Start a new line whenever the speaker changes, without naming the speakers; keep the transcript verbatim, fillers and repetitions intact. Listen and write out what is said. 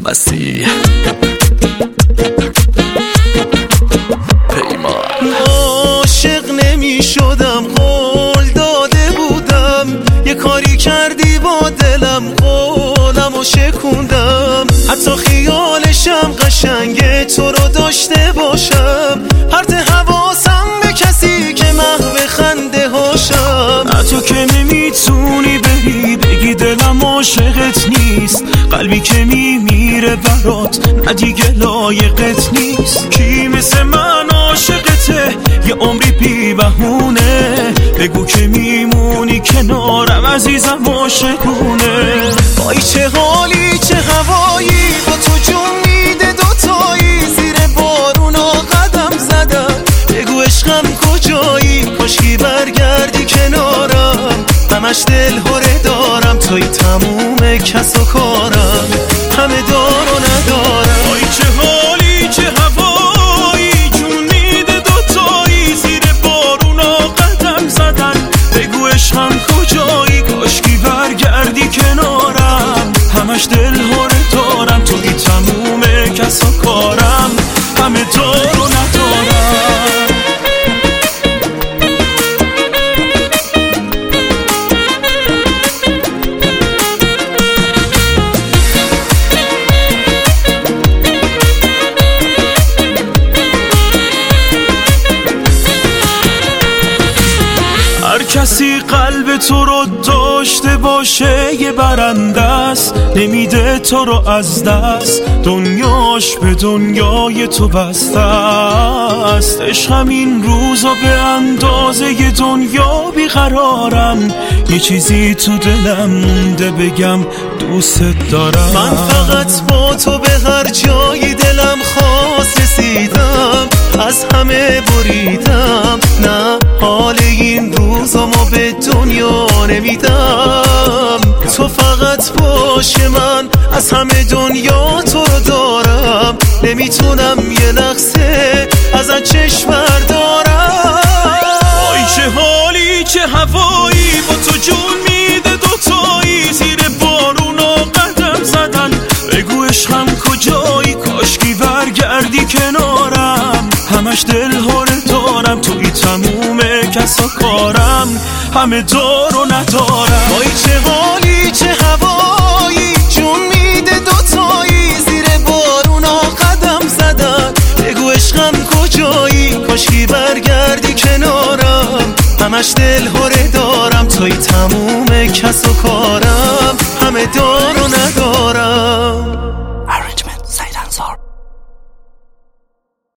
مسیح پیمان.
عاشق نمی شدم، قول داده بودم، یه کاری کردی با دلم، قولم و شکوندم. حتی خیالشم قشنگه تو رو داشته باشم، پرت حواسم به کسی که محو خنده هاشم. تو که نمیتونی بری بگی دلم عاشقت نیست، قلبی که میمیره برات نه دیگه لایقت نیست. کی مثل من عاشقته یه عمری بی بهونه، بگو که میمونی کنارم عزیزم عاشقونه. وای چه حالی چه هوایی با تو جون میده دوتایی، زیر بارونا قدم زدم، بگو عشقم کجایی، کاشکی برگردی کنارم، همش دل هره دارم، توی تموم کس و کارم، همه دار و ندارم. وای چه حالی چه هوایی جون میده دوتایی، زیر بارونا قدم زدن، بگو عشقم کجایی، کاشکی برگردی کنارم، همش دل هره دارم، توی تموم کس و کارم، همه دار و ندارم. هر کسی قلب تو رو داشته باشه یه برنده است، نمیده تو رو از دست، دنیاش به دنیای تو بسته است. عشقم این روزا به اندازه ی دنیا بیقرارم، یه چیزی تو دلم مونده بگم دوست دارم. من فقط با تو به هر جایی دلم خواست رسیدم، از همه بریدم، نه حال این روزامو به دنیا نمیدم. تو فقط باشه من از همه دنیا تو رو دارم، نمیتونم یه لحظه ازت چشم بردارم. وای چه حالی چه هوایی با تو جون میده دوتایی، زیر بارونا قدم زدن، بگو عشقم کجایی، کاشکی برگردی کنارم، همش دل هره دارم، توی تموم کس و کارم، همه دار و ندارم. وای چه حالی چه هوایی جون میده دوتایی، زیر بارونا قدم زدن، بگو عشقم کجایی، کاشکی برگردی کنارم، همش دل هره دارم، توی تموم کس و کارم، همه دار و ندارم.
Arrangement سعید انصار.